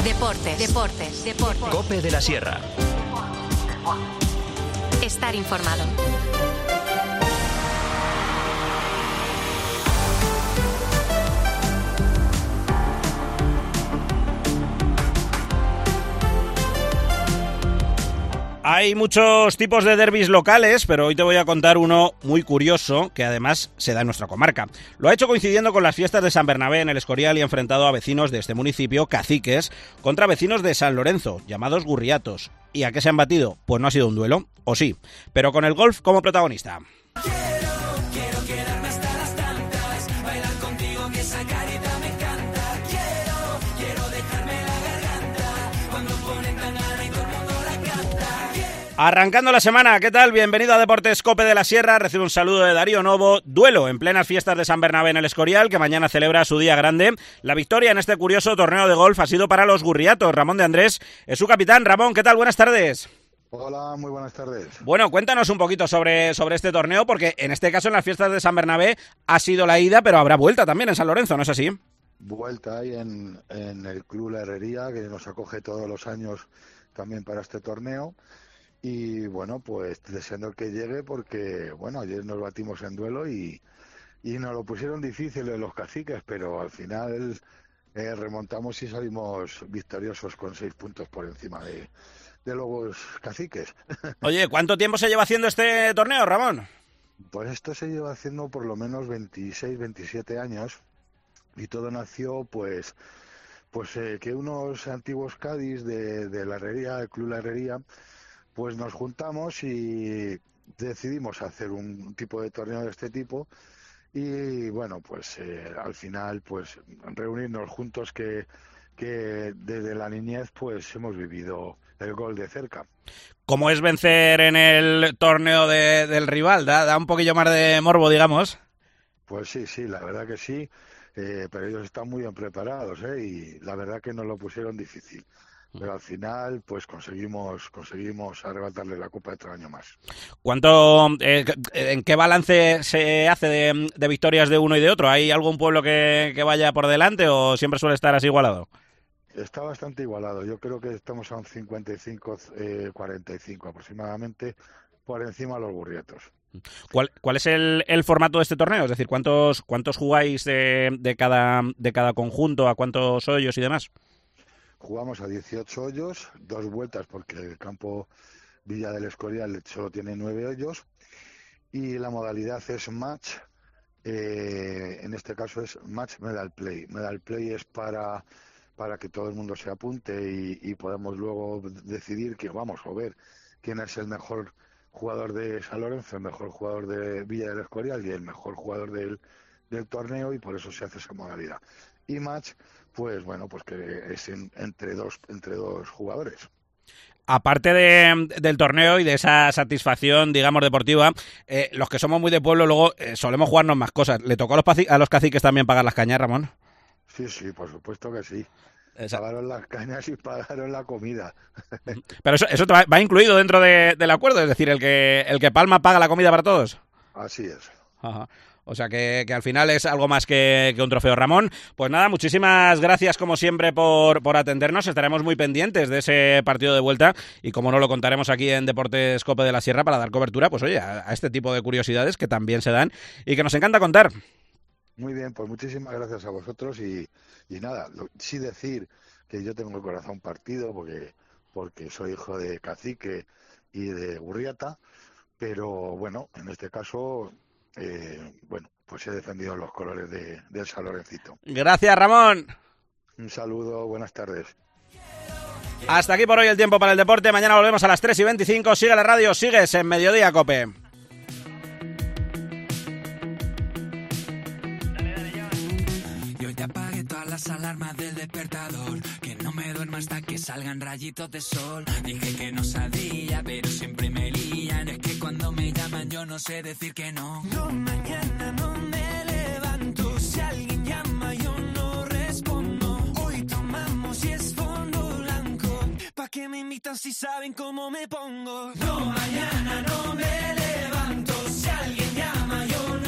Deportes. COPE de la Sierra. Estar informado. Hay muchos tipos de derbis locales, pero hoy te voy a contar uno muy curioso que además se da en nuestra comarca. Lo ha hecho coincidiendo con las fiestas de San Bernabé en el Escorial y ha enfrentado a vecinos de este municipio, caciques, contra vecinos de San Lorenzo, llamados gurriatos. ¿Y a qué se han batido? Pues no ha sido un duelo, o sí, pero con el golf como protagonista. Quiero quedarme hasta las tantas, bailar contigo que esa carita me encanta. Quiero dejarme la garganta, cuando ponen tan alta y todo el mundo la canta. Arrancando la semana, ¿qué tal? Bienvenido a Deportes COPE de la Sierra, recibe un saludo de Darío Novo. Duelo en plenas fiestas de San Bernabé en el Escorial, que mañana celebra su día grande. La victoria en este curioso torneo de golf ha sido para los gurriatos. Ramón de Andrés es su capitán. Ramón, ¿qué tal? Buenas tardes. Hola, muy buenas tardes. Bueno, cuéntanos un poquito sobre este torneo, porque en este caso en las fiestas de San Bernabé ha sido la ida, pero habrá vuelta también en San Lorenzo, ¿no es así? Vuelta ahí en el Club La Herrería, que nos acoge todos los años también para este torneo. Y bueno, pues deseando que llegue porque, bueno, ayer nos batimos en duelo y nos lo pusieron difícil los caciques, pero al final remontamos y salimos victoriosos con 6 puntos por encima de los caciques. Oye, ¿cuánto tiempo se lleva haciendo este torneo, Ramón? Pues esto se lleva haciendo por lo menos 26, 27 años y todo nació pues que unos antiguos cadis de la herrería, el Club La Herrería, pues nos juntamos y decidimos hacer un tipo de torneo de este tipo y bueno, pues al final pues reunirnos juntos que desde la niñez pues hemos vivido el gol de cerca. ¿Cómo es vencer en el torneo del rival? ¿Da un poquillo más de morbo, digamos? Pues sí, la verdad que sí, pero ellos están muy bien preparados, y la verdad que nos lo pusieron difícil. Pero al final, pues conseguimos arrebatarle la copa otro año más. ¿En qué balance se hace de victorias de uno y de otro? ¿Hay algún pueblo que vaya por delante o siempre suele estar así igualado? Está bastante igualado. Yo creo que estamos a un 55-45 aproximadamente, por encima de los gurriatos. ¿Cuál es el formato de este torneo? Es decir, ¿cuántos jugáis de cada conjunto? ¿A cuántos hoyos y demás? Jugamos a 18 hoyos, 2 vueltas porque el campo Villa del Escorial solo tiene 9 hoyos y la modalidad es match, en este caso es match medal play. Medal play es para que todo el mundo se apunte y podamos luego decidir o ver quién es el mejor jugador de San Lorenzo, el mejor jugador de Villa del Escorial y el mejor jugador del torneo y por eso se hace esa modalidad. Y match, pues bueno, pues que es entre dos jugadores. Aparte del torneo y de esa satisfacción, digamos, deportiva, los que somos muy de pueblo luego solemos jugarnos más cosas. ¿Le tocó a los caciques también pagar las cañas, Ramón? Sí, por supuesto que sí. Pagaron las cañas y pagaron la comida. Pero eso va incluido dentro del acuerdo, es decir, el que palma paga la comida para todos. Así es. Ajá. O sea que al final es algo más que un trofeo. Ramón, pues nada, muchísimas gracias como siempre por atendernos. Estaremos muy pendientes de ese partido de vuelta y como no lo contaremos aquí en Deportes COPE de la Sierra para dar cobertura, pues oye, a este tipo de curiosidades que también se dan y que nos encanta contar. Muy bien, pues muchísimas gracias a vosotros y nada, sí decir que yo tengo el corazón partido porque soy hijo de cacique y de gurriata, pero bueno, en este caso... pues he defendido los colores del San Lorencito. Gracias, Ramón. Un saludo, buenas tardes. Hasta aquí por hoy el tiempo para el deporte. Mañana volvemos a las 3:25. Sigue la radio, sigues en Mediodía Cope. Yo te apagué todas las alarmas del despertador, que no me duerma hasta que salgan rayitos de sol. Dije que no sabía, pero siempre me lían. Es que cuando me llaman yo no sé decir que no. No, mañana no me levanto. Si alguien llama yo no respondo. Hoy tomamos y es fondo blanco. ¿Pa' qué me invitan si saben cómo me pongo? No, mañana no me levanto. Si alguien llama yo no